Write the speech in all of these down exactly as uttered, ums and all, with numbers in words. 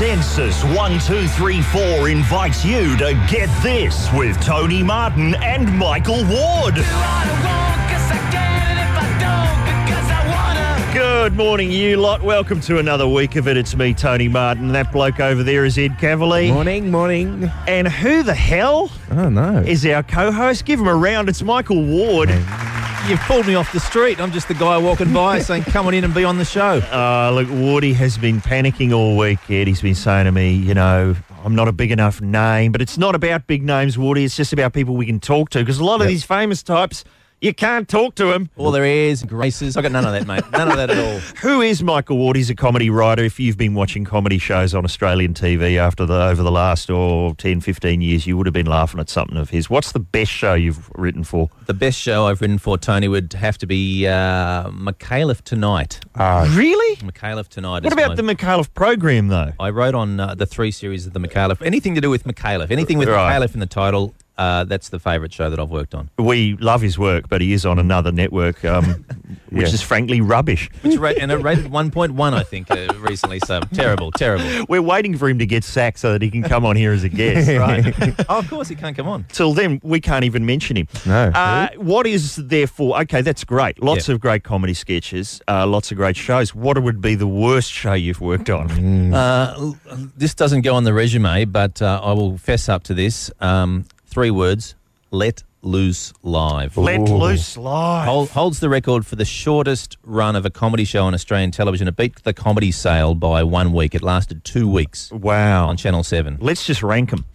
Census one two three four invites you to Get This with Tony Martin and Michael Ward. Good morning, you lot. Welcome to another week of it. It's me, Tony Martin. That bloke over there is Ed Cavalier. Morning, morning. And who the hell Oh, no. is our co-host? Give him a round. It's Michael Ward. You've pulled me off the street. I'm just the guy walking by saying, come on in and be on the show. Uh, look, Wardy has been panicking all week, Ed. He's been saying to me, you know, I'm not a big enough name. But it's not about big names, Wardy. It's just about people we can talk to. Because a lot of Yep. these famous types, you can't talk to them. All there is, graces. I got none of that, mate. None of that at all. Who is Michael Ward? He's a comedy writer. If you've been watching comedy shows on Australian T V after the over the last oh, ten, fifteen years, you would have been laughing at something of his. What's the best show you've written for? The best show I've written for Tony would have to be uh, McAuliffe Tonight. Uh, Really? McAuliffe Tonight. What is about my- the McAuliffe program, though? I wrote on uh, the three series of the McAuliffe. Anything to do with McAuliffe. Anything with Right. McAuliffe in the title, uh, that's the favourite show that I've worked on. We love his work, but he is on another network, um, which Yeah. is frankly rubbish. Which ra- and it rated one point one, I think, uh, recently. So terrible, terrible. We're waiting for him to get sacked so that he can come on here as a guest. Right. Oh, of course he can't come on. Till then, we can't even mention him. No. Uh, what is therefore? Okay, that's great. Lots Yeah. of great comedy sketches, uh, lots of great shows. What would be the worst show you've worked on? Uh, l- this doesn't go on the resume, but uh, I will fess up to this. Um, three words: Let Loose Live. Let Ooh. Loose Live. Hol- holds the record for the shortest run of a comedy show on Australian television. It beat the Comedy Sale by one week. It lasted two weeks Wow. on Channel seven. Let's just rank them.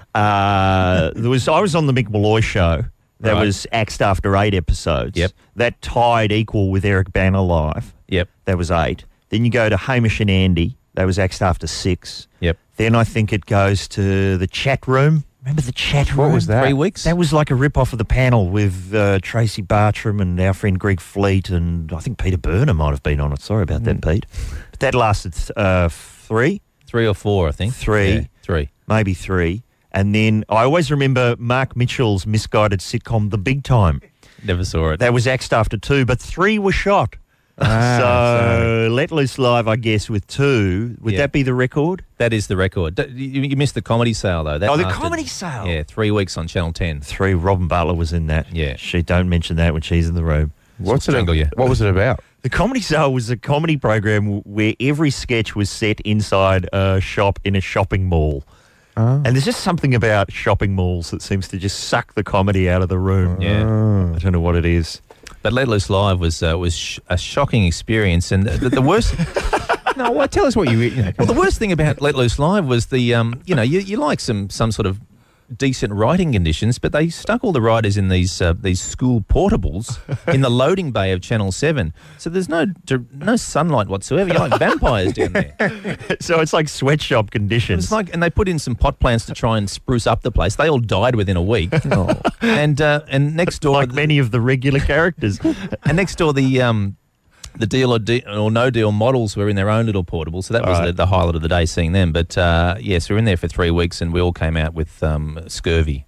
Uh, there was I was on the Mick Malloy show. That Right. was axed after eight episodes. Yep. That tied equal with Eric Banner Live. Yep, That was eight. Then you go to Hamish and Andy. That was axed after six. yep. Then I think it goes to the Chat Room. Remember the Chat Room? What was that? Three weeks? That was like a rip-off of the panel with uh, Tracy Bartram and our friend Greg Fleet, and I think Peter Burner might have been on it. Sorry about that, Pete. But that lasted uh, three, Three or four, I think. Three. Yeah, three. maybe three. And then I always remember Mark Mitchell's misguided sitcom, The Big Time. Never saw it. That was axed after two, but three were shot. Ah, so Let Loose Live, I guess, with two. Would Yeah. that be the record? That is the record. D- You, you missed the Comedy Sale, though. That Oh, the lasted- Comedy Sale. Yeah, three weeks on Channel ten. Three. Robin Butler was in that. Yeah. She don't mention that when she's in the room. What's it? Strangle you. What was it about? The Comedy Sale was a comedy program w- where every sketch was set inside a shop in a shopping mall. Oh. And there's just something about shopping malls that seems to just suck the comedy out of the room. Yeah. Oh. I don't know what it is. But Let Loose Live was uh, was sh- a shocking experience, and the, the worst. No, well, tell us what you... you know, Well, the worst thing about Let Loose Live was the, um, you know, you, you like some some sort of decent writing conditions, but they stuck all the writers in these uh, these school portables in the loading bay of Channel seven. So there's no no sunlight whatsoever. You're like vampires down there. So it's like sweatshop conditions. It's like, and they put in some pot plants to try and spruce up the place. They all died within a week. And uh, and next door, like many of the regular characters. and next door the um. The deal or, de- or no deal models were in their own little portable, so that was Right. the, the highlight of the day, seeing them. But uh, yes, we were in there for three weeks, and we all came out with um, scurvy.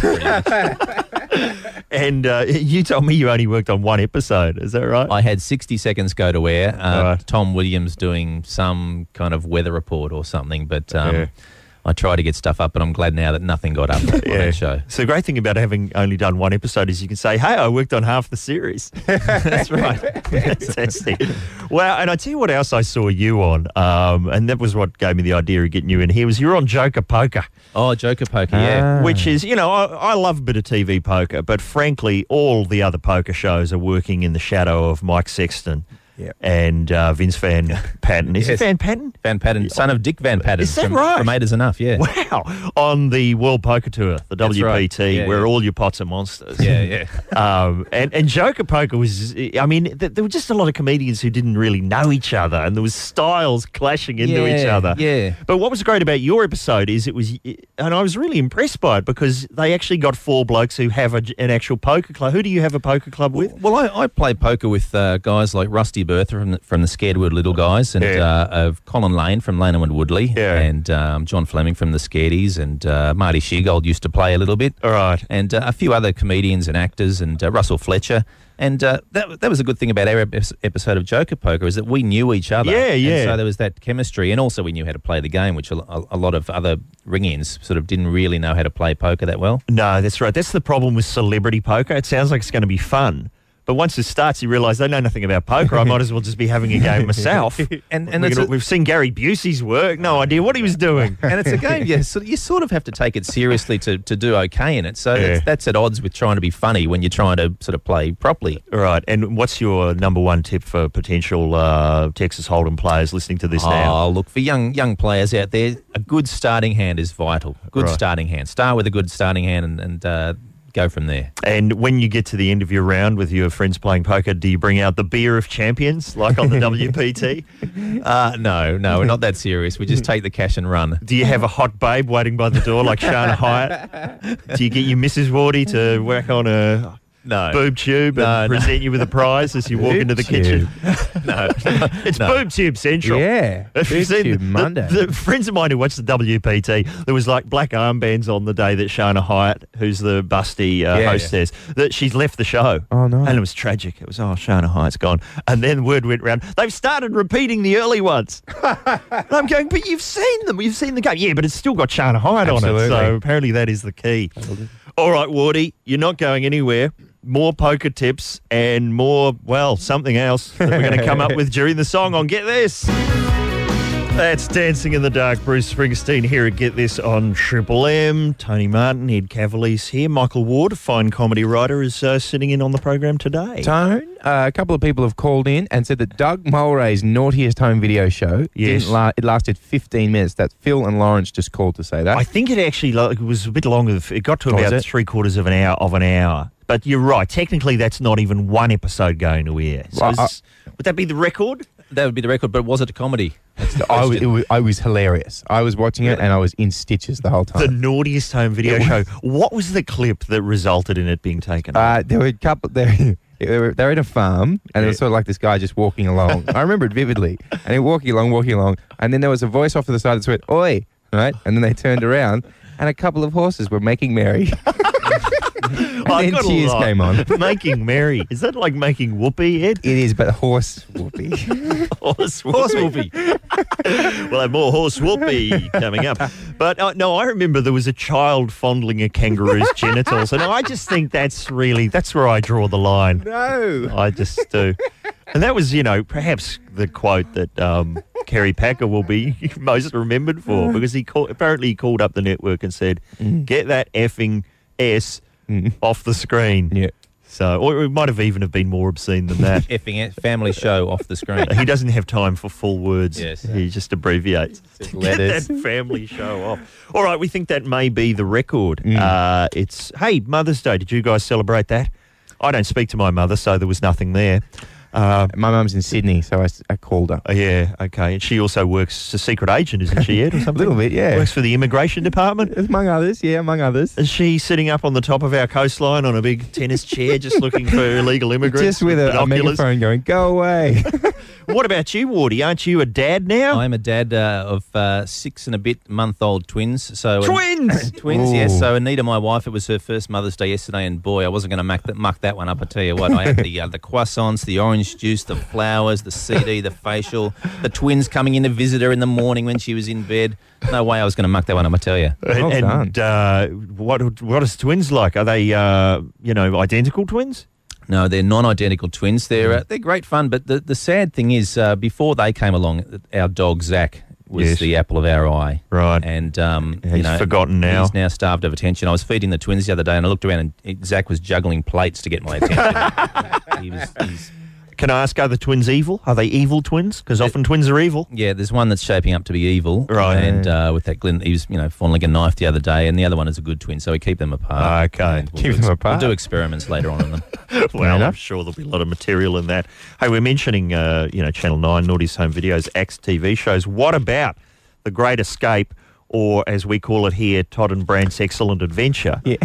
And uh, you told me you only worked on one episode. Is that right? I had sixty seconds go to air. Uh, Right. Tom Williams doing some kind of weather report or something, but um, Yeah. I tried to get stuff up, but I'm glad now that nothing got up on that show. So the great thing about having only done one episode is you can say, hey, I worked on half the series. That's right. Fantastic. Well, and I tell you what else I saw you on, um, and that was what gave me the idea of getting you in here, was you're on Joker Poker, Oh, Joker Poker, yeah. Ah. which is, you know, I, I love a bit of T V poker, but frankly, all the other poker shows are working in the shadow of Mike Sexton Yep. and uh, Vince Van Patten. Is Yes. it Van Patten? Van Patten, son of Dick Van Patten. Is that from, right? From Eight is Enough, yeah. Wow. On the World Poker Tour, the That's W P T, right. Yeah, where yeah. all your pots are monsters. Yeah, yeah. Um, and, and Joker Poker was, I mean, th- there were just a lot of comedians who didn't really know each other, and there was styles clashing into each Yeah, other. yeah. But what was great about your episode is it was, and I was really impressed by it, because they actually got four blokes who have a, an actual poker club. Who do you have a poker club with? Well, I, I play poker with uh, guys like Rusty Bertha from the, from the Scaredwood Little Guys, and Yeah. uh, of Colin Lane from Lane and Woodley, Yeah. and um, John Fleming from the Scaredies, and uh, Marty Sheargold used to play a little bit, All right. and uh, a few other comedians and actors, and uh, Russell Fletcher. And uh, that that was a good thing about our ep- episode of Joker Poker is that we knew each other. Yeah, yeah. And so there was that chemistry, and also we knew how to play the game, which a, a, a lot of other ring-ins sort of didn't really know how to play poker that well. No, that's right. That's the problem with celebrity poker. It sounds like it's going to be fun. But once it starts, you realise they know nothing about poker. I might as well just be having a game myself. And and We're it's gonna- a, we've seen Gary Busey's work. No idea what he was doing. and it's a game. Yeah, so you sort of have to take it seriously to, to do okay in it. So Yeah. that's, that's at odds with trying to be funny when you're trying to sort of play properly. Right. And what's your number one tip for potential uh, Texas Hold'em players listening to this now? Oh, look, for young young players out there, a good starting hand is vital. Good Right. starting hand. Start with a good starting hand and, and uh, go from there. And when you get to the end of your round with your friends playing poker, do you bring out the beer of champions like on the W P T? Uh, no, no, we're not that serious. We just take the cash and run. Do you have a hot babe waiting by the door like Shana Hyatt? Do you get your Missus Wardy to work on a No. boob tube and No, no. present you with a prize as you walk Boob into the tube. kitchen? No. It's No. boob tube central. Yeah. If you've Boob seen Tube the, Monday. The, the friends of mine who watched the W P T, there was like black armbands on the day that Shana Hyatt, who's the busty uh, Yeah, hostess, that she's left the show. Oh, no. And it was tragic. It was, oh, Shana Hyatt's gone. And then word went round, they've started repeating the early ones. And I'm going, but you've seen them. You've seen the game. Yeah, but it's still got Shana Hyatt on it. Absolutely. So apparently that is the key. All right, Wardy, you're not going anywhere. More poker tips and more, well, something else that we're going to come up with during the song on Get This. That's Dancing in the Dark. Bruce Springsteen here at Get This on Triple M. Tony Martin, Ed Cavaliers here. Michael Ward, a fine comedy writer, is uh, sitting in on the program today. Tone, uh, a couple of people have called in and said that Doug Mulray's Naughtiest Home Video Show, Yes. didn't la- it lasted fifteen minutes. That's Phil and Lawrence just called to say that. I think it actually like, it was a bit longer. It got to Oh, is about it? three quarters of an hour of an hour. But you're right. Technically, that's not even one episode going to air. So Well, I- is- would that be the record? That would be the record, but was it a comedy? That's the I, was, question. it was, I was hilarious. I was watching it Really? and I was in stitches the whole The time. naughtiest home video It show. was- What was the clip that resulted in it being taken? off? Uh, there were a couple. There, they were, they were at a farm, and it was Yeah. sort of like this guy just walking along. I remember it vividly. And he walking along, walking along, and then there was a voice off to the side that went, "Oi!" Right, and then they turned around, and a couple of horses were making merry. and I've then got a cheers lot. came on. Making merry. Is that like making whoopee, Ed? It is, but horse whoopee. Horse whoopee. We'll have more horse whoopee coming up. But uh, no, I remember there was a child fondling a kangaroo's genitals, and I just think that's really, that's where I draw the line. No. I just do. And that was, you know, perhaps the quote that um, Kerry Packer will be most remembered for, because he call, apparently he called up the network and said, get that effing S off the screen. Yeah. So, or it might have even have been more obscene than that. Effing it, family show off the screen. He doesn't have time for full words. Yes. He just abbreviates. Just Get letters. that family show off. All right, we think that may be the record. Mm. Uh, it's, hey, Mother's Day. Did you guys celebrate that? I don't speak to my mother, so there was nothing there. Uh, My mum's in Sydney, so I, s- I called her. oh, yeah, okay. And she also works as a secret agent, isn't she, Ed, or A something? little bit, yeah. Works for the immigration department. Among others, yeah, among others. Is she sitting up on the top of our coastline on a big tennis chair just looking for illegal immigrants? Just with a, a binoculars? megaphone going, go away. What about you, Wardy? Aren't you a dad now? I'm a dad uh, of uh, six and a bit month old twins. So Twins! Twins, Ooh. yes. So Anita, my wife, it was her first Mother's Day yesterday, and boy, I wasn't going to muck that, muck that one up. I tell you what, I had the uh, the croissants, the orange juice, the flowers, the C D, the facial, the twins coming in to visit her in the morning when she was in bed. No way I was going to muck that one up. I tell you. Well and uh, what what is twins like? Are they uh, you know identical twins? No, they're non-identical twins. They're uh, they're great fun, but the, the sad thing is, uh, before they came along, our dog Zach was Yes. the apple of our eye. Right. And um, He's you know, forgotten now. He's now starved of attention. I was feeding the twins the other day, and I looked around, and it- Zach was juggling plates to get my attention. he was, he's, Can I ask, are the twins evil? Are they evil twins? Because often twins are evil. yeah, there's one that's shaping up to be evil, Right. And uh, with that glint, he was you know fondling a knife the other day, and the other one is a good twin. So we keep them apart. Okay. And we'll Keep do them ex- apart. We'll do experiments later on in them. Well, I'm enough. sure there'll be a lot of material in that. Hey, we're mentioning, uh, you know, Channel nine, Naughty's Home Videos, Axe T V shows. What about The Great Escape, or as we call it here, Todd and Brandt's Excellent Adventure? yeah.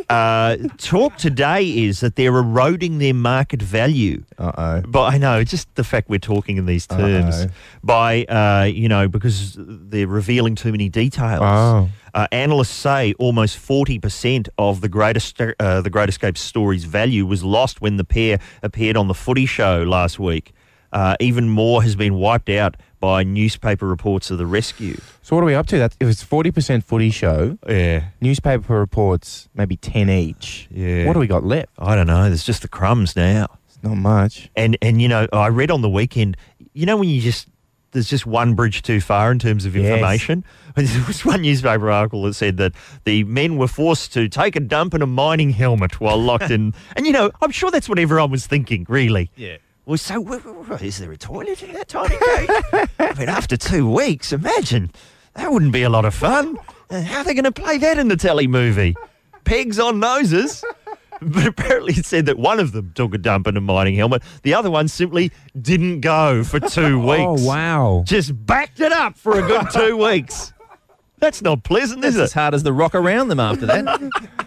Uh, talk today is that they're eroding their market value. Uh-oh. But I know, just the fact we're talking in these terms Uh-oh. by, uh, you know, because they're revealing too many details. Oh. Uh, analysts say almost forty percent of the Great, Est- uh, the Great Escape story's value was lost when the pair appeared on the Footy Show last week. Uh, even more has been wiped out by newspaper reports of the rescue. So what are we up to? That it was forty percent Footy Show. Yeah. Newspaper reports, maybe ten each. Yeah. What do we got left? I don't know. There's just the crumbs now. It's not much. And, and you know, I read on the weekend, you know when you just, there's just one bridge too far in terms of Yes. information? There was one newspaper article that said that the men were forced to take a dump in a mining helmet while locked in. And, you know, I'm sure that's what everyone was thinking, really. Yeah. Well, so w- w- is there a toilet in that tiny cave? I mean, after two weeks, imagine. That wouldn't be a lot of fun. Uh, How are they going to play that in the telly movie? Pegs on noses? But apparently it said that one of them took a dump in a mining helmet. The other one simply didn't go for two weeks. Oh, wow. Just backed it up for a good two weeks. That's not pleasant, is That's as it? hard as the rock around them after that.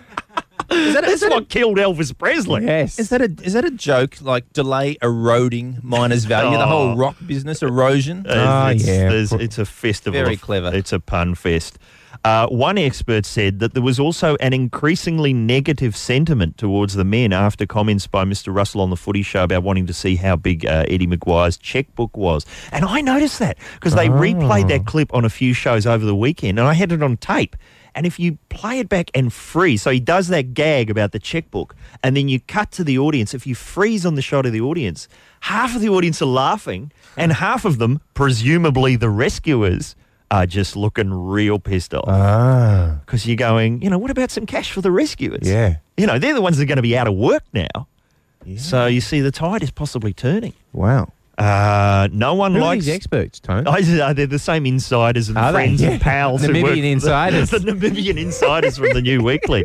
Is that, is That's that what killed Elvis Presley. Yes. Is that a is that a joke like delay eroding miners' value? The Oh. whole rock business erosion. Uh, Ah, it's, yeah. there's- it's a festival. Very of- clever. It's a pun fest. Uh, one expert said that there was also an increasingly negative sentiment towards the men after comments by Mister Russell on the Footy Show about wanting to see how big uh, Eddie Maguire's checkbook was. And I noticed that because they replayed that clip on a few shows over the weekend, and I had it on tape. And if you play it back and freeze, so he does that gag about the checkbook, and then you cut to the audience. If you freeze on the shot of the audience, half of the audience are laughing, and half of them, presumably the rescuers, are just looking real pissed off. Ah. Because you're going, you know, what about some cash for the rescuers? Yeah. You know, they're the ones that are going to be out of work now. So you see the tide is possibly turning. Wow. Uh, no one Who are likes... these experts, Tone? I, uh, they're the same insiders and Are they? friends Yeah. and pals. who Namibian work for the- insiders. The, Namibian insiders from the New Weekly.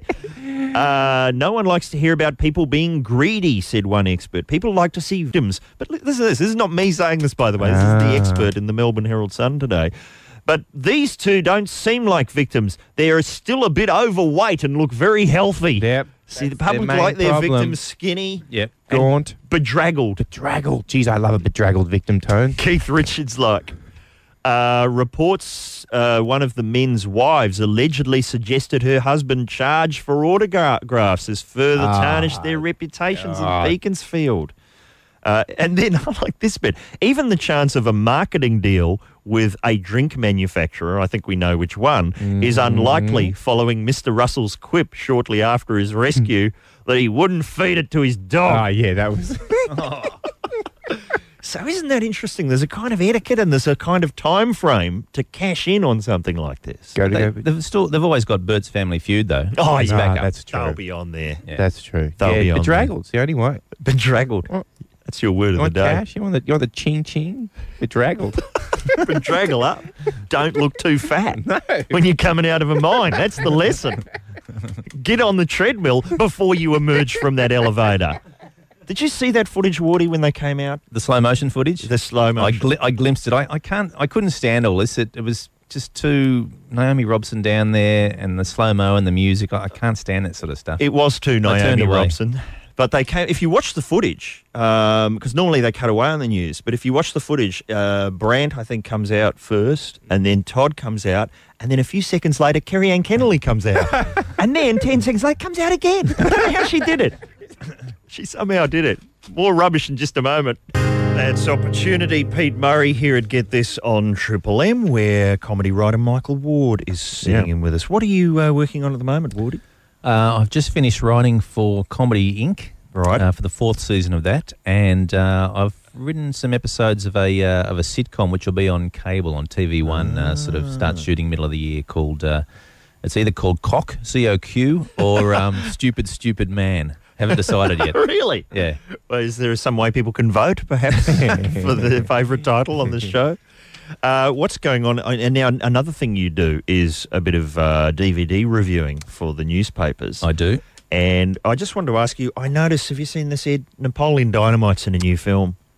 Uh, no one likes to hear about people being greedy, said one expert. People like to see victims. But li- listen to this. This is not me saying this, by the way. This is the Ah. expert in the Melbourne Herald Sun today. But these two don't seem like victims. They are still a bit overweight and look very healthy. Yep. See, the That's their public main like their problem. victims skinny, Yep. and Gaunt. bedraggled. Bedraggled. Jeez, I love a bedraggled victim, Tone. Keith Richards like. Uh, reports uh, one of the men's wives allegedly suggested her husband charge for autographs as further Ah, tarnished their reputations God. in Beaconsfield. Uh, and then, I like this bit, even the chance of a marketing deal with a drink manufacturer, I think we know which one, is Mm-hmm. unlikely following Mister Russell's quip shortly after his rescue that he wouldn't feed it to his dog. Oh, yeah, that was... So isn't that interesting? There's a kind of etiquette and there's a kind of time frame to cash in on something like this. Go to They, go. they've still they've always got Bert's Family Feud though. Oh, It's yeah. back Ah, up. that's true. They'll be on there. Yeah. That's true. They'll yeah, be on bedraggled's the only way. Bedraggled. Oh. That's your word You of the want day. cash? You want the, you want the ching ching? Bedraggled. Bedraggle up. Don't look too fat No. when you're coming out of a mine. That's the lesson. Get on the treadmill before you emerge from that elevator. Did you see that footage, Wardy, when they came out? The slow motion footage. The slow I, motion. gli- I glimpsed it. I, I can't. I couldn't stand all this. It, it was just too Naomi Robson down there and the slow mo and the music. I, I can't stand that sort of stuff. It was too I turned Naomi away. Robson. But they came. If you watch the footage, because normally they cut away on the news, but if you watch the footage, uh, Brandt I think comes out first, and then Todd comes out, and then a few seconds later, Kerry Ann Kennelly comes out, and then ten seconds later comes out again. I don't know how she did it. She somehow did it. More rubbish in just a moment. That's Opportunity. Pete Murray here at Get This on Triple M, where comedy writer Michael Ward is sitting Yeah. in with us. What are you uh, working on at the moment, Wardy? Uh, I've just finished writing for Comedy Incorporated. Right. Uh, for the fourth season of that, and uh, I've written some episodes of a uh, of a sitcom which will be on cable on T V One. Uh, sort of start shooting middle of the year. Called uh, it's either called Cock C O Q or um, Stupid Stupid Man. Haven't decided yet. Really? Yeah. Well, is there some way people can vote, perhaps, for the favourite title on the show? Uh, what's going on? And now another thing you do is a bit of uh, D V D reviewing for the newspapers. I do. And I just wanted to ask you, I noticed, have you seen this, Ed? Napoleon Dynamite's in a new film.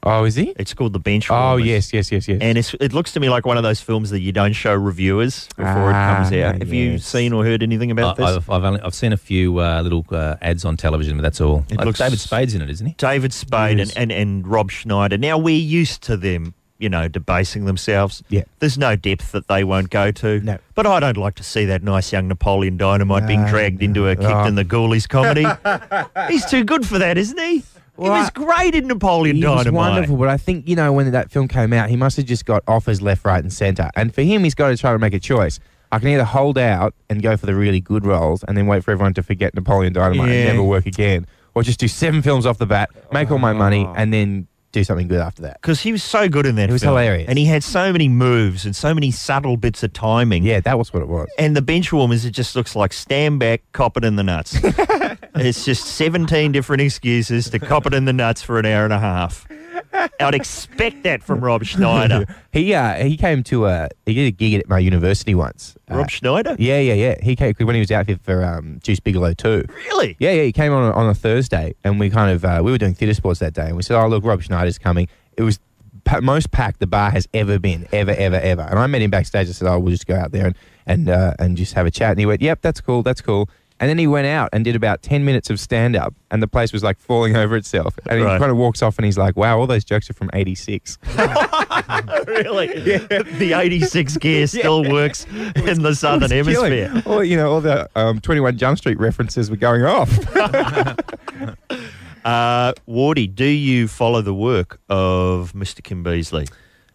Oh, is he? It's called The Bench Oh, Warmers. yes, yes, yes, yes. And it's, it looks to me like one of those films that you don't show reviewers before Ah, it comes out. Have you yes. seen or heard anything about I, this? I've, I've, only, I've seen a few uh, little uh, ads on television, but that's all. It Uh, looks- David Spade's in it, isn't he? David Spade Yes. and, and, and Rob Schneider. Now, we're used to them, you know, debasing themselves. Yeah. There's no depth that they won't go to. No. But I don't like to see that nice young Napoleon Dynamite being No, dragged no. into a kicked Oh. in the Ghoulies comedy. He's too good for that, isn't he? Well, he was great in Napoleon He Dynamite. was wonderful, but I think, you know, when that film came out, he must have just got offers left, right, and centre. And for him, he's got to try to make a choice. I can either hold out and go for the really good roles and then wait for everyone to forget Napoleon Dynamite Yeah. and never work again, or just do seven films off the bat, make all my money, and then do something good after that. Because he was so good in that He was film. hilarious. And he had so many moves and so many subtle bits of timing. Yeah, that was what it was. And the Benchwarmers, it just looks like stand back, cop it in the nuts. It's just seventeen different excuses to cop it in the nuts for an hour and a half. I'd expect that from Rob Schneider. He uh, he came to a he did a gig at my university once. Uh, Rob Schneider? Yeah, yeah, yeah. He came when he was out here for um, Juice Bigelow too. Really? Yeah, yeah. He came on a, on a Thursday, and we kind of uh, we were doing theatre sports that day, and we said, "Oh, look, Rob Schneider's coming." It was pa- most packed the bar has ever been, ever, ever, ever. And I met him backstage. I said, "Oh, we'll just go out there and and uh, and just have a chat." And he went, "Yep, that's cool, that's cool." And then he went out and did about ten minutes of stand up, and the place was like falling over itself. And he Right. kind of walks off, and he's like, "Wow, all those jokes are from eighty-six." Really? The eighty-six gear still works in the Southern It was killing. Hemisphere. All, you know, all the um, twenty-one Jump Street references were going off. Uh, Wardy, do you follow the work of Mister Kim Beazley?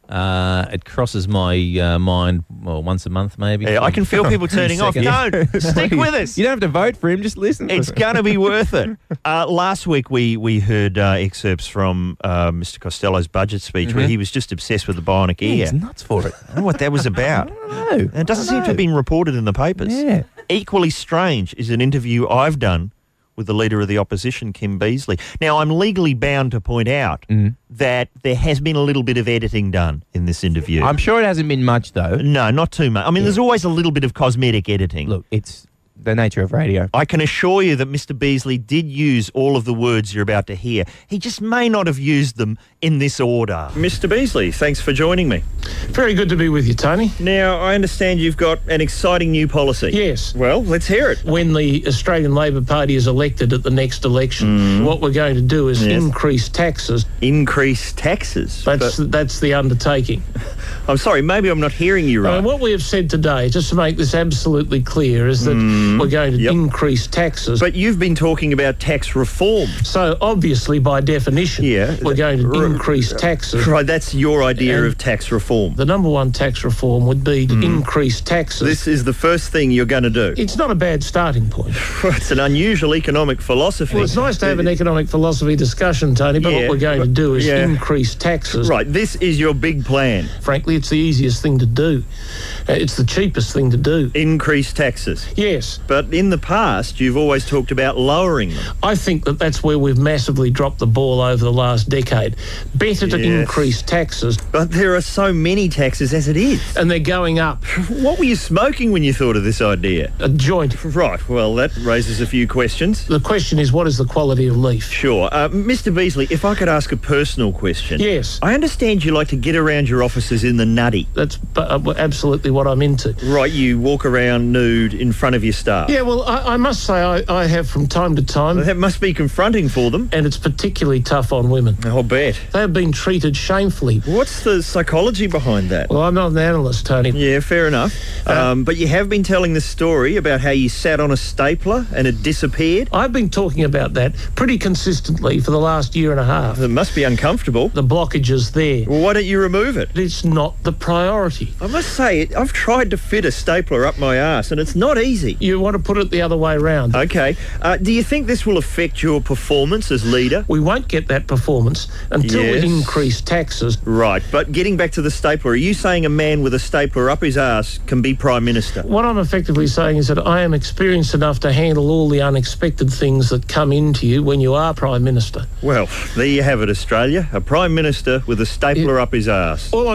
Uh, it crosses my uh, mind well, once a month, maybe. Yeah, I can feel people turning off. seconds. Don't. Stick with us. You don't have to vote for him, just listen. It's going to be worth it. Uh, last week we we heard uh, excerpts from uh, Mister Costello's budget speech where he was just obsessed with the bionic Yeah, ear. he's nuts for it. I don't know what that was about. No, It doesn't seem to have been reported in the papers. Yeah. Equally strange is an interview I've done with the leader of the opposition, Kim Beazley. Now, I'm legally bound to point out Mm. that there has been a little bit of editing done in this interview. I'm sure it hasn't been much though. no, not too much. I mean, there's always a little bit of cosmetic editing. Look, it's the nature of radio. I can assure you that Mister Beazley did use all of the words you're about to hear. He just may not have used them in this order. Mister Beazley, thanks for joining me. Very good to be with you, Tony. Now, I understand you've got an exciting new policy. Yes. Well, let's hear it. When the Australian Labor Party is elected at the next election, what we're going to do is Yes. increase taxes. Increase taxes. That's But- that's the undertaking. I'm sorry, maybe I'm not hearing you I right. mean, what we have said today, just to make this absolutely clear, is that we're going to Yep. increase taxes. But you've been talking about tax reform. so obviously, by definition, Yeah. we're going to R- increase taxes. Right, that's your idea And- of tax reform. The number one tax reform would be to increase taxes. This is the first thing you're going to do. it's not a bad starting point. It's an unusual economic philosophy. Well, it's nice to have an economic philosophy discussion, Tony, but Yeah, what we're going to do is yeah. increase taxes. Right, this is your big plan. Frankly, it's the easiest thing to do. Uh, it's the cheapest thing to do. Increase taxes. Yes, But in the past, you've always talked about lowering them. I think that that's where we've massively dropped the ball over the last decade. Better to Yes. increase taxes, But there are so many taxes as it is. and they're going up. What were you smoking when you thought of this idea? A joint. Right, well, that raises a few questions. The question is, what is the quality of leaf? Sure. Uh, Mister Beazley, if I could ask a personal question. Yes. I understand you like to get around your offices in the nutty. That's bu- uh, absolutely what I'm into. Right, you walk around nude in front of your staff. Yeah, well, I, I must say I, I have from time to time, That must be confronting for them. and it's particularly tough on women. I'll bet. They have been treated shamefully. What's the psychology behind that? Well, I'm not an analyst, Tony. Yeah, fair enough. Um, but you have been telling the story about how you sat on a stapler and it disappeared. I've been talking about that pretty consistently for the last year and a half. It must be uncomfortable. The blockage is there. Well, why don't you remove it? It's not the priority. I must say, it, I've tried to fit a stapler up my arse and it's not easy. You want to put it the other way round. Okay. Uh, do you think this will affect your performance as leader? We won't get that performance until Yes. we increase taxes. Right, but getting back to the stapler, are you saying a man with a stapler up his arse can be Prime Minister? What I'm effectively saying is that I am experienced enough to handle all the unexpected things that come into you when you are Prime Minister. Well, there you have it, Australia. A Prime Minister with a stapler up his arse. All I'm saying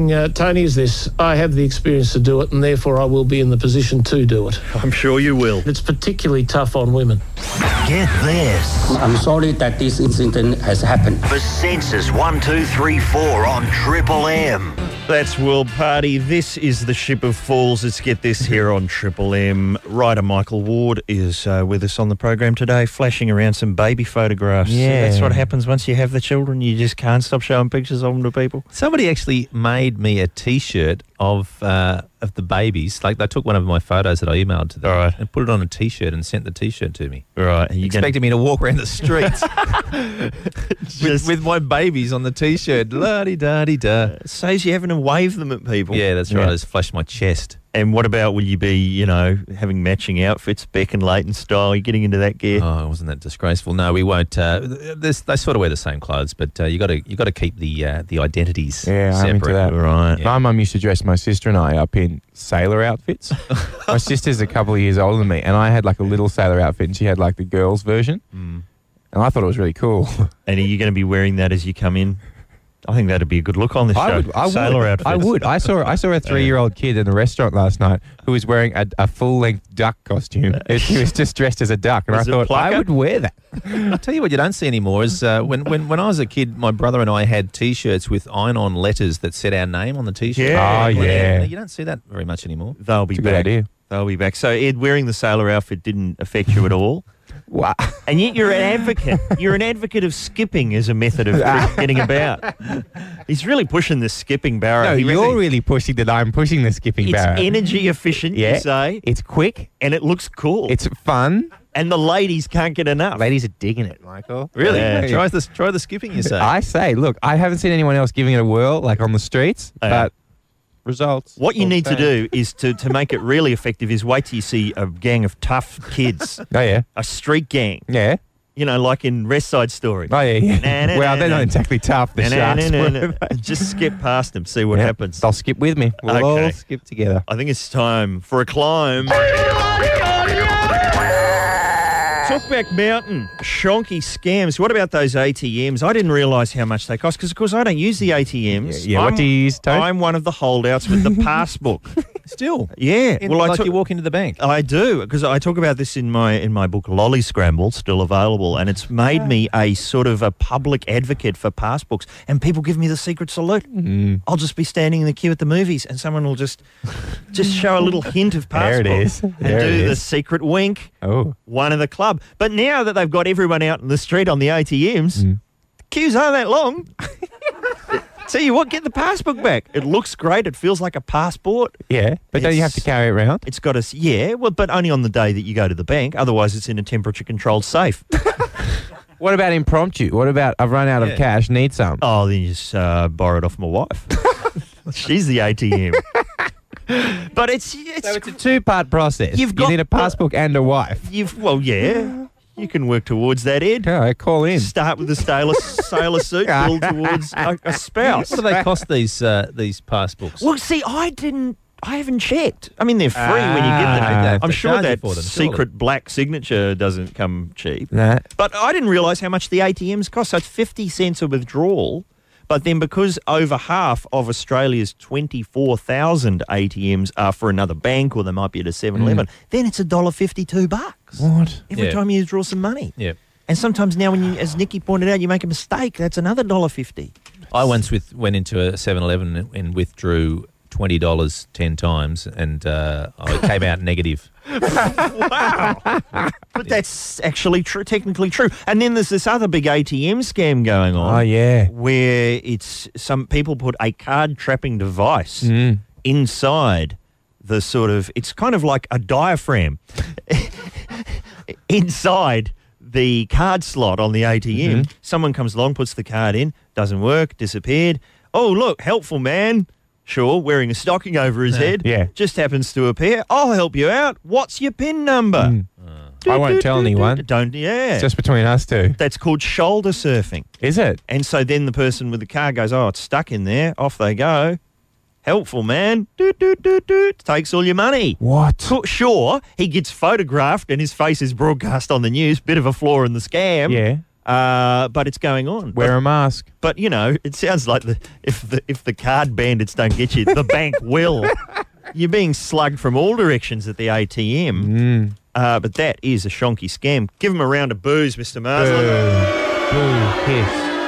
saying, uh, Tony, is this: I have the experience to do it, and therefore I will be in the position to do it. I'm sure you will. It's particularly tough on women. Get this. I'm sorry that this incident has happened. For Census one two three four on Triple M. That's World Party. This is the Ship of Fools. Let's get this here on Triple M. Writer Michael Ward is uh, with us on the program today, flashing around some baby photographs. Yeah. That's what happens once you have the children. You just can't stop showing pictures of them to people. Somebody actually made me a T-shirt of uh, of the babies. Like they took one of my photos that I emailed to them All right. and put it on a T-shirt and sent the T-shirt to me. Right. Are you Expecting me to walk around the streets with, with my babies on the T-shirt. La-di-da-di-da. says you having to wave them at people. Yeah, that's right. Yeah. I just flashed my chest. And what about, will you be, you know, having matching outfits, Beck and Leighton style? You're getting into that gear? Oh, wasn't that disgraceful? No, we won't. Uh, this, they sort of wear the same clothes, but uh, you got to you got to keep the uh, the identities Yeah, I'm into separate. that. Right. Yeah. My mum used to dress my sister and I up in sailor outfits. My sister's a couple of years older than me, and I had like a little sailor outfit, and she had like the girls' version. Mm. And I thought it was really cool. And are you going to be wearing that as you come in? I think that'd be a good look on the show. I would. I Sailor would. outfits. I would. I saw. I saw a three-year-old kid in a restaurant last night who was wearing a, a full-length duck costume. He was just dressed as a duck, and Was I it thought Plucker? I would wear that. I'll tell you what you don't see anymore is uh, when, when, when I was a kid, my brother and I had T-shirts with iron-on letters that said our name on the T-shirt. Yeah. Oh, yeah. You don't see that very much anymore. They'll be It's a good back. idea. They'll be back. So, Ed, wearing the sailor outfit didn't affect you at all? Wow. And yet you're an advocate. You're an advocate of skipping as a method of getting about. He's really pushing the skipping barrow. No, He you're reckons really pushing that. I'm pushing the skipping It's barrow. energy efficient, Yeah. you say, It's quick. and it looks cool. It's fun. and the ladies can't get enough. Ladies are digging it, Michael. Really? Yeah. Try the try the skipping. You say? I say, look, I haven't seen anyone else giving it a whirl like on the streets, Yeah. but results. What you all need to same. do is to, to make it really effective is wait till you see a gang of tough kids, Oh yeah, a street gang, yeah. you know, like in West Side Story. Oh yeah, yeah. Na, na, well, na, they're na. not exactly tough. The Na, na, sharks. na, were na, na. they? Just skip past them, see what Yeah. happens. They'll skip with me. We'll Okay. all skip together. I think it's time for a climb. Talkback Mountain, shonky scams. What about those A T Ms? I didn't realise how much they cost because, of course, I don't use the A T Ms. Yeah, yeah. What I'm- do you use, Tone? I'm one of the holdouts with the passbook. Still. Yeah. In, well, I like took- you walk into the bank. I do, because I talk about this in my in my book Lolly Scramble, still available, and it's made me a sort of a public advocate for passbooks. And people give me the secret salute. Mm. I'll just be standing in the queue at the movies, and someone will just just show a little hint of passbook There it is. and There do it the is. secret wink. Oh, One of the club. But now that they've got everyone out in the street on the A T Ms, Mm. the queues aren't that long. Tell you what, get the passbook back. It looks great. It feels like a passport. yeah. But don't you have to It's- carry it around? It's got a s- yeah, well, but only on the day that you go to the bank. Otherwise, it's in a temperature-controlled safe. What about impromptu? What about I've run out Yeah. of cash, need some? Oh, then you just uh, borrow it off my wife. She's the A T M. But it's it's, So it's a two-part process. You've you got need a the- passbook and a wife. you've well, yeah, you can work towards that, Ed. All right, call in. Start with a sailor sailor suit, build towards a, a spouse. What do they cost these uh, these passbooks? Well, see, I didn't. I haven't checked. I mean, they're free when you get them. Ah. I'm They sure charge you that for them, surely. secret black signature doesn't come cheap. Nah. But I didn't realise how much the A T Ms cost. So it's fifty cents a withdrawal. But then because over half of Australia's twenty-four thousand A T Ms are for another bank or they might be at a seven eleven, then it's one dollar fifty-two bucks What? every Yeah. time you withdraw some money. Yeah. And sometimes now when you, as Nikki pointed out, you make a mistake, that's another one dollar fifty. I once with, went into a seven eleven and, and withdrew twenty dollars ten times, and uh, I came out negative. But that's actually true, technically true. And then there's this other big A T M scam going on. Oh, yeah. Where it's some people put a card trapping device Mm. inside the sort of, it's kind of like a diaphragm inside the card slot on the A T M. Mm-hmm. Someone comes along, puts the card in, doesn't work, disappeared. Oh, look, helpful man. Sure, wearing a stocking over his head. Yeah. Just happens to appear. I'll help you out. What's your PIN number? Mm. I won't tell anyone. Don't, yeah. It's just between us two. That's called shoulder surfing. Is it? And so then the person with the card goes, oh, it's stuck in there. Off they go. Helpful, man. Doot, doot, doot, doot. Takes all your money. What? So- Sure, he gets photographed and his face is broadcast on the news. Bit of a flaw in the scam. Yeah. Uh, but it's going on. Wear a mask. But, you know, it sounds like the if the if the card bandits don't get you, the bank will. You're being slugged from all directions at the A T M. Mm. Uh, but that is a shonky scam. Give him a round of booze, Mister Marsland. Boo, piss.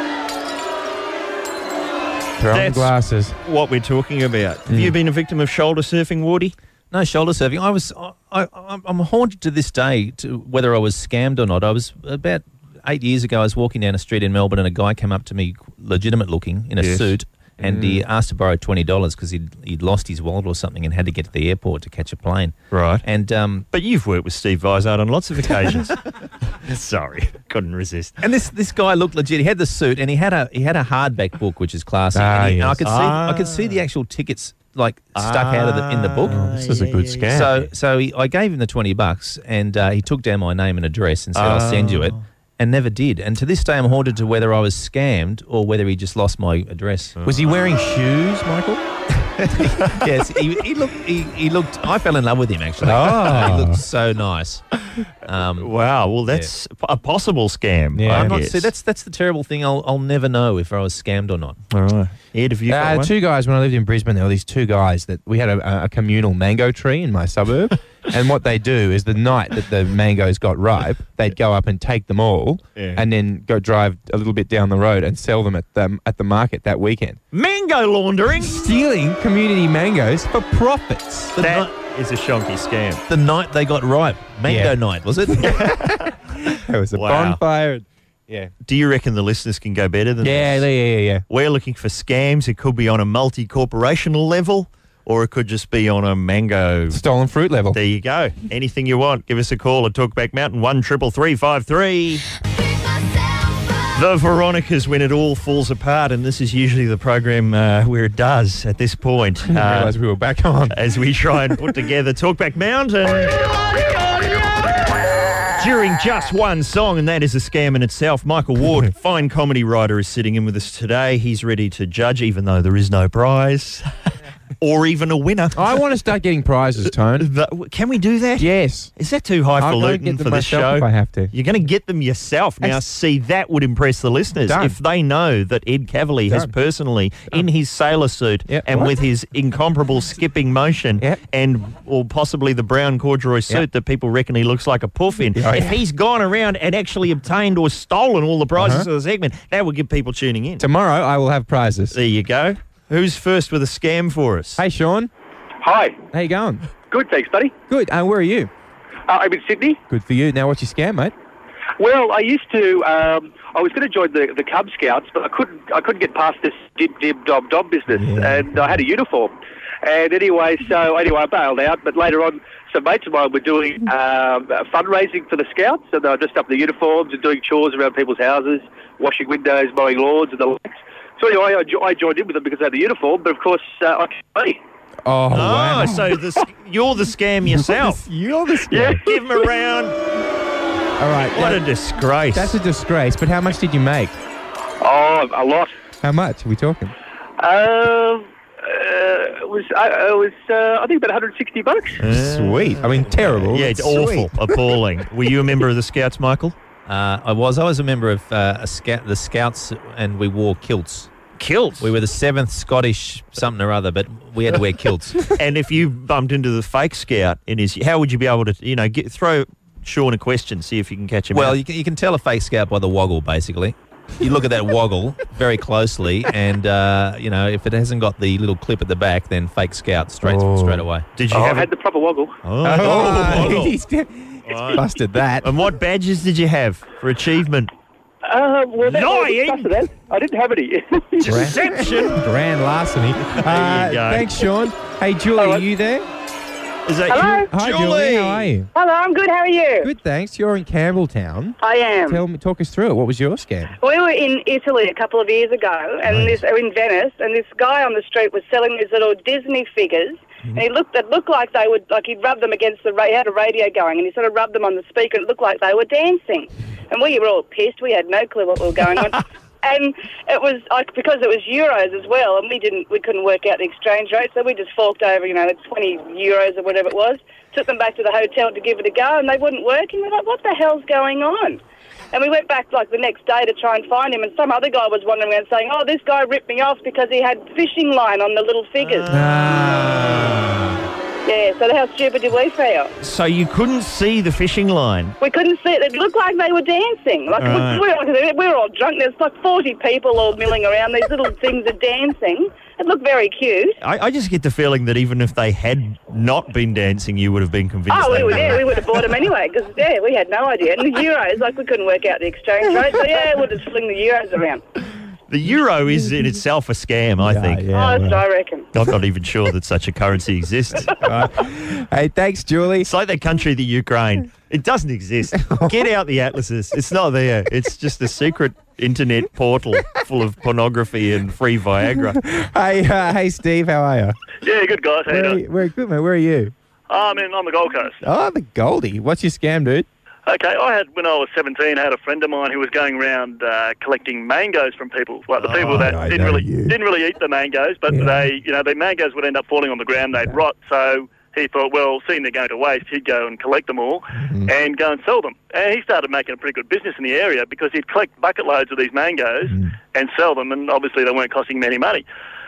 Throw on That's glasses. what we're talking about. Have Mm. you been a victim of shoulder surfing, Wardy? No shoulder surfing. I was. I, I, I'm haunted to this day to whether I was scammed or not. I was about eight years ago. I was walking down a street in Melbourne, and a guy came up to me, legitimate looking, in a Yes. suit, and he asked to borrow twenty dollars because he'd he'd lost his wallet or something and had to get to the airport to catch a plane. Right. And um, But you've worked with Steve Vizard on lots of occasions. Sorry, couldn't resist. And this this guy looked legit. He had the suit and he had a he had a hardback book, which is classy. Ah, and, he, and I yes. could see Ah. I could see the actual tickets like stuck out of the in the book. Oh, this is a good scam. So so he, I gave him the twenty bucks and uh, he took down my name and address and said I'll send you it, and never did. And to this day I'm haunted to whether I was scammed or whether he just lost my address. Was he wearing shoes, Michael? Yes, he, he looked. He, he looked. I fell in love with him actually. Oh. He looked so nice. Um, Wow, well, that's a possible scam. Yeah. I I'm not, guess. see, that's that's the terrible thing. I'll I'll never know if I was scammed or not. All right. Ed, have you got Uh, one? two guys, when I lived in Brisbane, there were these two guys that we had a, a communal mango tree in my suburb. And what they do is the night that the mangoes got ripe, they'd go up and take them all Yeah. and then go drive a little bit down the road and sell them at the, at the market that weekend. Mango laundering? Stealing community mangoes for profits. The, That night, is a shonky scam. the night they got ripe, mango Yeah. night was it? There was a Wow. bonfire. Yeah. Do you reckon the listeners can go better than Yeah, this? yeah, yeah, yeah. We're looking for scams. It could be on a multi-corporational level, or it could just be on a mango. Stolen fruit level. There you go. Anything you want, give us a call at Talkback Mountain, one triple three five three. The Veronicas, when it all falls apart, and this is usually the program uh, where it does at this point. I didn't Uh, realise we were back on. as we try and put together Talkback Mountain during just one song, and that is a scam in itself. Michael Ward, fine comedy writer, is sitting in with us today. He's ready to judge, even though there is no prize or even a winner. I want to start getting prizes, Tone. The- can we do that? Yes. Is that too I'll go highfalutin get for them this myself show? if I have to. You're going to get them yourself. Now, That's- see, that would impress the listeners Done. if they know that Ed Cavalier has Done. personally, in his sailor suit Yep. and What? with his incomparable skipping motion Yep. and or possibly the brown corduroy suit Yep. that people reckon he looks like a puff in, Oh, if yeah. he's gone around and actually obtained or stolen all the prizes Uh-huh. of the segment, that would get people tuning in. Tomorrow I will have prizes. There you go. Who's first with a scam for us? Hey, Sean. Hi. How you going? Good, thanks, buddy. Good. Uh, where are you? Uh, I'm in Sydney. Good for you. Now, what's your scam, mate? Well, I used to. Um, I was going to join the, the Cub Scouts, but I couldn't. I couldn't get past this dib dib dob dob business, Yeah. and I had a uniform. And anyway, so anyway, I bailed out. But later on, some mates of mine were doing um, fundraising for the Scouts, and they were dressed up in the uniforms and doing chores around people's houses, washing windows, mowing lawns, and the likes. So anyway, I, jo- I joined in with them because I had the uniform, but of course, uh, I can't pay. Oh, Oh, wow. so the, sc- you're the scam yourself. You're the scam. Yeah. Give him a round. All right. What that- a disgrace. that's a disgrace, but how much did you make? Oh, a lot. How much are we talking? Um, uh, it was. Uh, it was. Uh, I think about one hundred sixty bucks. Sweet. I mean, terrible. Yeah, but it's awful, sweet. appalling. Were you a member of the Scouts, Michael? Uh, I was. I was a member of uh, a scout, the Scouts, and we wore kilts. Kilts. We were the seventh Scottish something or other, but we had to wear kilts. And if you bumped into the fake Scout in his, how would you be able to, you know, get throw Sean a question, see if you can catch him Well, out? you can, you can tell a fake Scout by the woggle, basically. You look at that woggle very closely, and uh, you know if it hasn't got the little clip at the back, then fake Scout straight Oh. straight away. Did you Oh, I have had it? the proper woggle. Oh, Oh, oh, he's busted that. And what badges did you have for achievement? Uh, well, that, Lying. after that, I didn't have any. Deception. Grand larceny. Uh, you go. thanks, Sean. Hey, Julie, Hello. are you there? Is that Hello? you? Hi, Julie. Julie. How are you? Hello, I'm good. How are you? Good, thanks. You're in Campbelltown. I am. Tell me, talk us through it. What was your scam? We were in Italy a couple of years ago, and Nice. this in Venice, and this guy on the street was selling these little Disney figures. And he looked. It looked like they would, like he'd rub them against the. He had a radio going, and he sort of rubbed them on the speaker. And it looked like they were dancing. And we were all pissed. We had no clue what was going on. and it was like because it was euros as well, and we didn't, we couldn't work out the exchange rate, so we just forked over, you know, twenty euros or whatever it was. Took them back to the hotel to give it a go, and they wouldn't work. And we're like, what the hell's going on? And we went back like the next day to try and find him, and some other guy was wandering around saying, oh, this guy ripped me off because he had fishing line on the little figures. Ah. Yeah, so how stupid did we feel? So you couldn't see the fishing line? We couldn't see it. It looked like they were dancing. Like Right. we, we, were, we were all drunk. There's like forty people all milling around. These little things are dancing. It looked very cute. I, I just get the feeling that even if they had not been dancing, you would have been convinced. Oh, they we, were. would, yeah, we would have bought them anyway because, yeah, we had no idea. And the euros, like we couldn't work out the exchange rate. So, yeah, we'll just fling the euros around. The euro is in itself a scam, I think. yeah. oh, that's what I reckon. I'm not even sure that such a currency exists. Hey, thanks, Julie. It's like that country, the Ukraine. It doesn't exist. Get out the atlases. It's not there. It's just a secret internet portal full of pornography and free Viagra. Hey, uh, hey, Steve, how are you? Yeah, good guys. How you Where are doing? you? We're good, mate. Where are you? I'm in on the Gold Coast. Oh, the Goldie. What's your scam, dude? Okay, I had when I was seventeen, I had a friend of mine who was going around uh, collecting mangoes from people, like the people that I didn't know really you. didn't really eat the mangoes, but Yeah. they, you know, the mangoes would end up falling on the ground, they'd rot. So he thought, well, seeing they're going to waste, he'd go and collect them all Mm-hmm. and go and sell them. And he started making a pretty good business in the area because he'd collect bucket loads of these mangoes Mm-hmm. and sell them, and obviously they weren't costing him any money.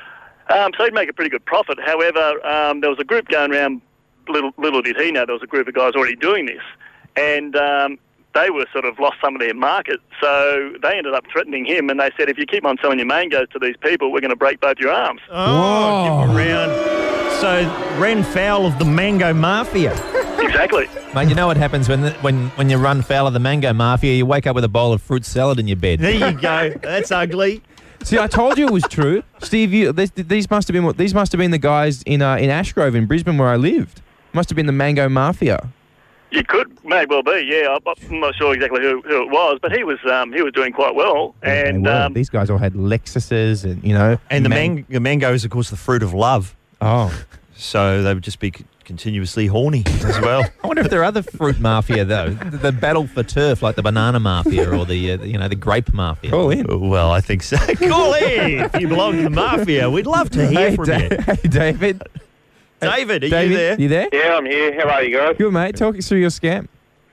Um, so he'd make a pretty good profit. However, um, there was a group going around. Little, little did he know there was a group of guys already doing this, and um, they were sort of lost some of their market. So they ended up threatening him, and they said, if you keep on selling your mangoes to these people, we're going to break both your arms. Oh, give him a round. So ran foul of the mango mafia. Exactly. Mate, you know what happens when the, when when you run foul of the mango mafia? You wake up with a bowl of fruit salad in your bed. There you go. That's ugly. See, I told you it was true, Steve. You, this, these must have been what these must have been the guys in uh, in Ashgrove in Brisbane where I lived. Must have been the Mango Mafia. You could, may well be, yeah. I'm not sure exactly who, who it was, but he was um, he was doing quite well. And They were. um, These guys all had Lexuses and you know. And the, man- man- the mango is, of course, the fruit of love. Oh, So they would just be c- continuously horny as well. I wonder if there are other fruit mafia though. The, the battle for turf, like the banana mafia or the, uh, the you know the grape mafia. call in. Well, I think so. Call in if you belong to the mafia. We'd love to hear Hey, from Da- you. hey, David. David, are David, you there? You there? Yeah, I'm here. How are you guys? Good, mate. Talk us through your scam.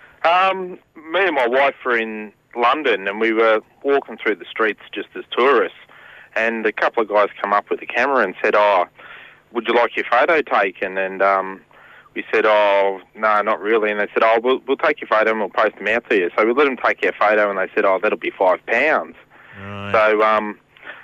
Um, me and my wife were in London, and we were walking through the streets just as tourists, and a couple of guys come up with a camera and said, "Oh, would you like your photo taken?" And um, we said, "Oh, no, not really." And they said, "Oh, we'll, we'll take your photo and we'll post them out to you." So we let them take our photo, and they said, "Oh, that'll be five pounds." Right. So um,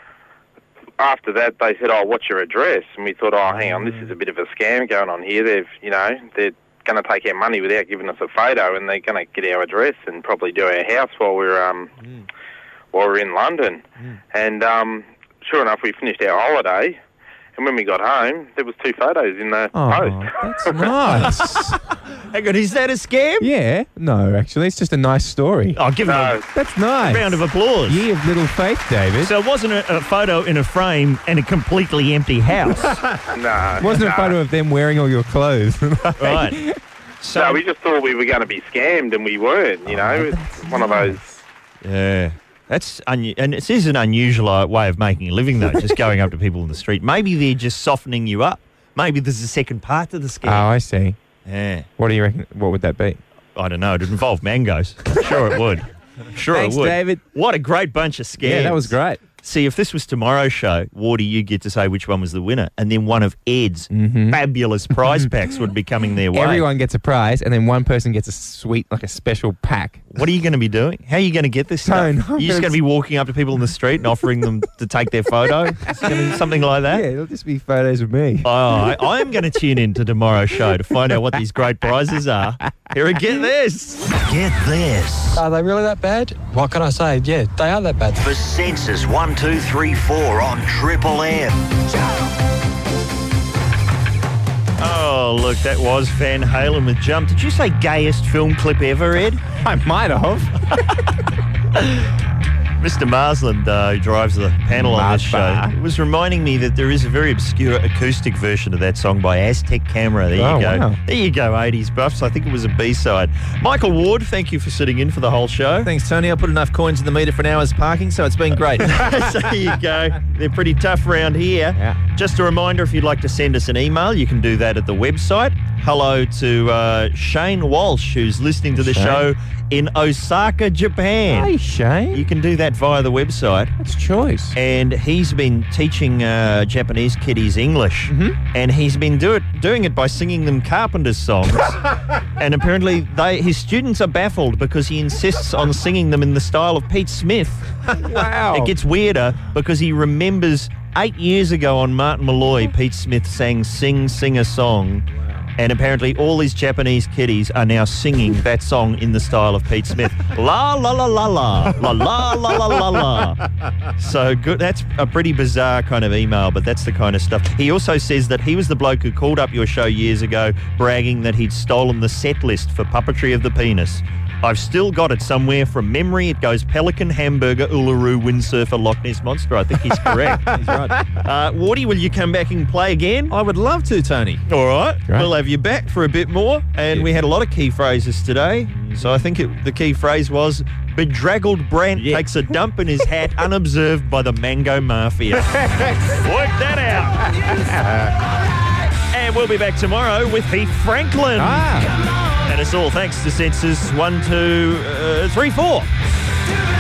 after that, they said, "Oh, what's your address?" And we thought, "Oh, hang on, this is a bit of a scam going on here. They've, you know, they're going to take our money without giving us a photo, and they're going to get our address and probably do our house while we're um while we're in London." And um, sure enough, we finished our holiday, and when we got home, there was two photos in the Oh, post. that's nice. Hang on, is that a scam? Yeah. No, actually, it's just a nice story. Oh, give him No. That's a nice. round of applause. Year of little faith, David. So it wasn't a, a photo in a frame and a completely empty house. No, it wasn't no. a photo of them wearing all your clothes. Right. So, No, we just thought we were going to be scammed, and we weren't. You know, it's one of those. yeah. That's un- and it is an unusual uh, way of making a living, though, just going up to people in the street. Maybe they're just softening you up. Maybe there's a second part to the Oh, scam. I see. Yeah. What do you reckon? What would that be? I don't know. It'd involve mangoes. I'm sure it would. I'm sure Thanks, it would. David. What a great bunch of scams. Yeah, that was great. See, if this was tomorrow's show, Wardy, you get to say which one was the winner, and then one of Ed's fabulous prize packs would be coming their way. Everyone gets a prize, and then one person gets a sweet, like a special pack. What are you going to be doing? How are you going to get this stuff? Don't know. You're just going to be walking up to people in the street and offering them to take their photo? It's gonna be something like that? Yeah, it'll just be photos of me. Oh, I, I am going to tune in to tomorrow's show to find out what these great prizes are. Here, and get this. Get this. Are they really that bad? What can I say? Yeah, they are that bad. For Census one two three four on Triple M. Oh, look, that was Van Halen with Jump. Did you say gayest film clip ever, Ed? I might have. Mister Marsland, uh, who drives the panel on this show, Marsbar. was reminding me that there is a very obscure acoustic version of that song by Aztec Camera. There Oh, you go. wow. There you go, eighties buffs. I think it was a B-side. Michael Ward, thank you for sitting in for the whole show. Thanks, Tony. I put enough coins in the meter for an hour's parking, so it's been great. So there you go. They're pretty tough around here. Yeah. Just a reminder, if you'd like to send us an email, you can do that at the website. Hello to uh, Shane Walsh, who's listening to the Shane. show in Osaka, Japan. Hey, Shane. You can do that via the website. That's choice. And he's been teaching uh, Japanese kiddies English. Mm-hmm. And he's been do it, doing it by singing them Carpenter's songs. And apparently they, his students are baffled because he insists on singing them in the style of Pete Smith. Wow. It gets weirder because he remembers eight years ago on Martin Malloy, Pete Smith sang Sing, Sing a Song. And apparently all these Japanese kiddies are now singing that song in the style of Pete Smith. La, la, la, la, la, la, la, la, la, la, la. So good. That's a pretty bizarre kind of email, but that's the kind of stuff. He also says that he was the bloke who called up your show years ago bragging that he'd stolen the set list for Puppetry of the Penis. I've still got it somewhere from memory. It goes Pelican, Hamburger, Uluru, Windsurfer, Loch Ness Monster. I think he's correct. He's right. Uh, Wardy, will you come back and play again? I would love to, Tony. All right. Great. We'll have you back for a bit more. And Yeah. we had a lot of key phrases today. So I think it, the key phrase was, bedraggled Brent Yeah. takes a dump in his hat unobserved by the Mango Mafia. Work that out. And we'll be back tomorrow with Heath Franklin. Ah. And it's all thanks to Census one, two, uh, three, four.